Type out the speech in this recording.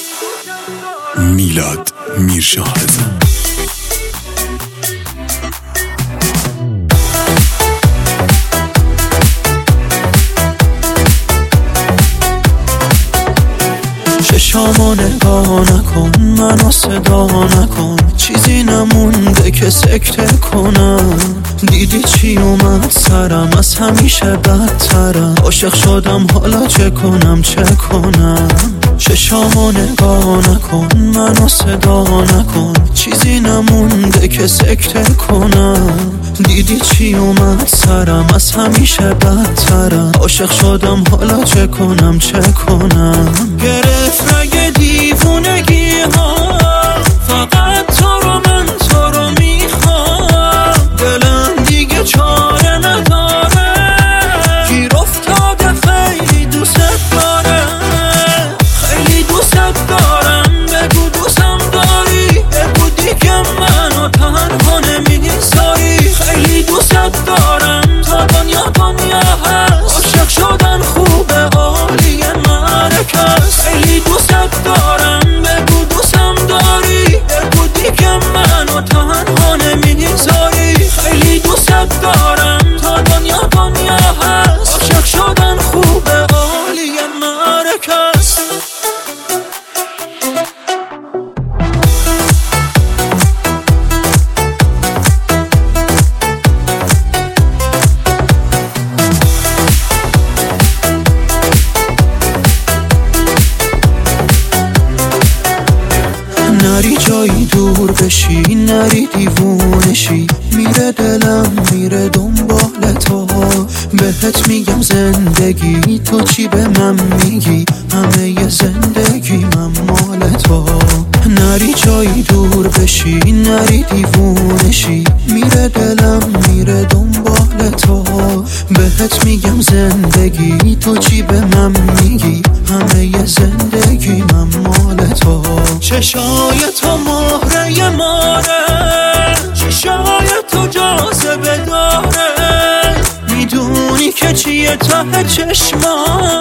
میلاد میرشاهزاده. چشامو نگاه نکن، منو صدا نکن، چیزی نمونده که سکته کنم. دیدی چی اومد سرم، از همیشه بدترم. عاشق شدم حالا چه کنم چه کنم. چشامو نگاه نکن، منو صدا نکن، چیزی نمونده که سکته کنم. دیدی چی اومد سرم، از همیشه بدترم. عاشق شدم حالا چه کنم چه کنم. گرفت رگ دیوونگی ها، فقط تو رو من تو رو میخوام. دلم دیگه چاره نداره، گیر افتاده خیلی دوست دارم. خیلی دوست دارم، بگو دوستم داری، بگو دیگه منو تنها نمیذاری. خیلی دوست دارم، تا دنیا هست. عاشق شدن خوبه عالیه مرکز. خیلی دوست دارم، بگو دوستم داری، بگو دیگه منو تنها نمیذاری. خیلی دوست دارم، تا دنیا هست. عاشق شدن خوبه عالیه مرکز. نری جایی دور بشی، نری دیوونشی. میره دلم میره دنبال تو، بهت میگم زندگی تو چی به من میگی. همه ی زندگی من مال تو. نری جایی دور بشی، نری دیوونشی. میره دلم میره دنبال تو، بهت میگم زندگی تو چی به من میگی. همه ی زندگی من مال تو. چشای تو مهره ماره، چشای تو جاذبه داره. میدونی که چیه ته چشمام،